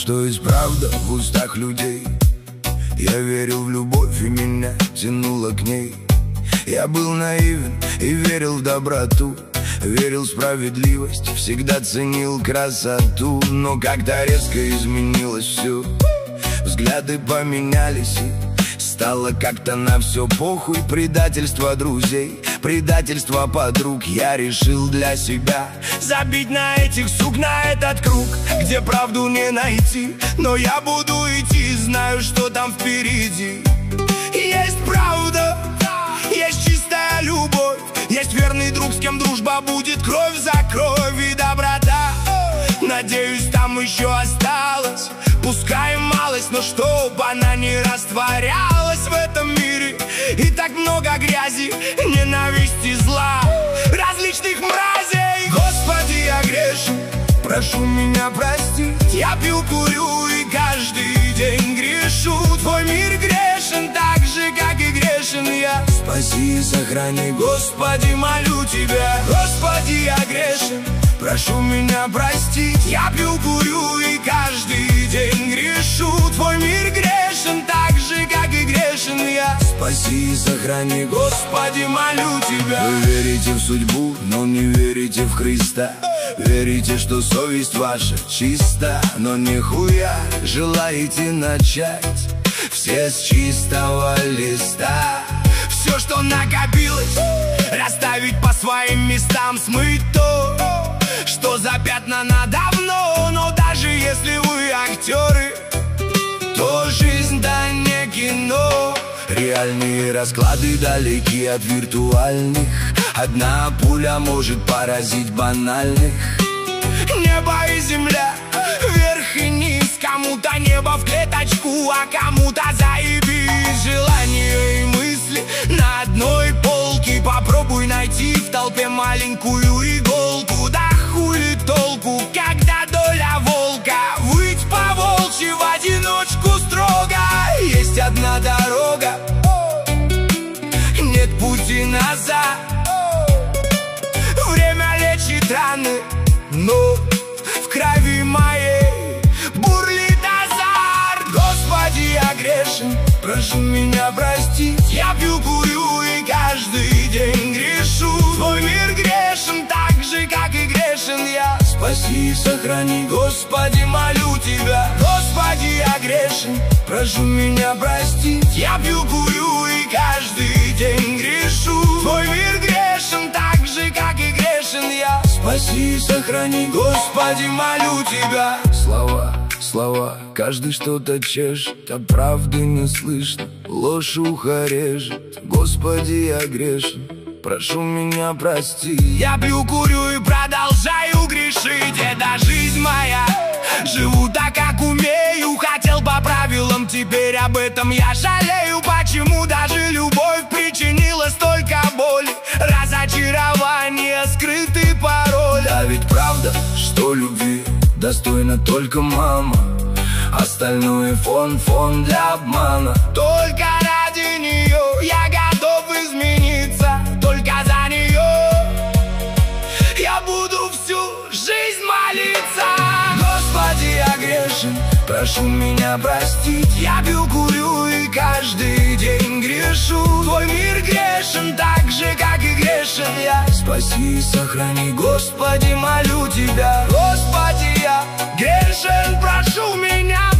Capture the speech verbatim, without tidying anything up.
что есть правда в устах людей. Я верил в любовь, и меня тянуло к ней. Я был наивен и верил в доброту, верил в справедливость, всегда ценил красоту. Но когда резко изменилось все, взгляды поменялись, и стало как-то на все похуй. Предательство друзей, предательство подруг. Я решил для себя забить на этих сук, на этот круг, где правду не найти. Но я буду идти, знаю, что там впереди. Есть правда, есть чистая любовь, есть верный друг, с кем дружба будет кровь за кровь и доброта. Надеюсь, там еще осталось, пускай малость, но чтоб она не растворялась в этом мире. И так много грязи, ненависти, зла, различных мразей. Господи, я грешен, прошу меня простить. Я пью, курю и каждый день грешу. Твой мир грешен так же, как и грешен я. Спаси и сохрани, Господи, молю Тебя. Господи, я грешен, прошу меня простить. Я пью, курю и каждый день грешу. Твой мир грешен так же, как и грешен я. Спаси и сохрани, Господи, молю Тебя. Вы верите в судьбу, но не верите в Христа. Верите, что совесть ваша чиста, но нихуя желаете начать все с чистого листа. Все, что накопилось, расставить по своим местам, смыть то, что запятнано давно. Но даже если вы актеры, то жизнь да не кино. Реальные расклады далеки от виртуальных. Одна пуля может поразить банальных. Небо и земля, вверх и низ. Кому-то небо в клеточку, а кому-то заебись. Желания и мысли на одной полке. Попробуй найти в толпе маленькую иголку. Да хули толку, когда доля волка. Выть по волчьи в одиночку строго. Есть одна дорога, нет пути назад. Время лечит раны, но в крови моей бурлит азарт. Господи, я грешен, прошу меня простить. Я пью, курю и каждый день грешу. Твой мир грешен так же, как и грешен я. Спаси и сохрани, Господи, молю Тебя. Господи, я грешен, прошу меня простить. Я пью, курю и каждый день грешу. Твой мир грешен так же, как и грешен я. Спаси и сохрани, Господи, молю Тебя. Слова, слова, каждый что-то чешет, а правды не слышно, ложь ухо режет. Господи, я грешен, прошу меня прости. Я пью, курю и продолжаю грешить. Это жизнь моя, живу так, как умею. Хотел по правилам, теперь об этом я жалею. Почему даже любовь причинила столько боли? Разочарование, скрытый пароль. Да ведь правда, что любви достойна только мама. Остальное фон, фон для обмана. Только ради нее я готов измениться. Только за нее я буду всю жизнь молиться. Господи, я грешен, прошу меня простить. Я пью, курю и каждый день грешу. Твой мир грешен так же, как и грешен я. Спаси и сохрани, Господи, молю Тебя. Господи, я грешен, прошу меня